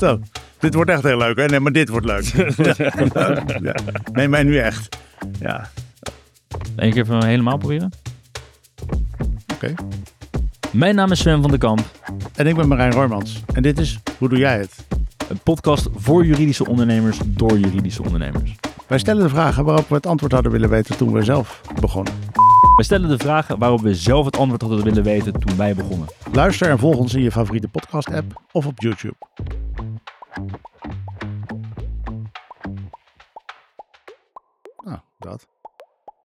Zo, dit wordt echt heel leuk. Hè? Nee, maar dit wordt leuk. Ja. Nee, mij nu echt. Ja. Eén keer even helemaal proberen. Oké. Mijn naam is Sven van den Kamp. En ik ben Marijn Roymans. En dit is Hoe Doe Jij Het? Een podcast voor juridische ondernemers door juridische ondernemers. Wij stellen de vragen waarop we het antwoord hadden willen weten toen we zelf begonnen. Wij stellen de vragen waarop we zelf het antwoord hadden willen weten toen wij begonnen. Luister en volg ons in je favoriete podcast app of op YouTube.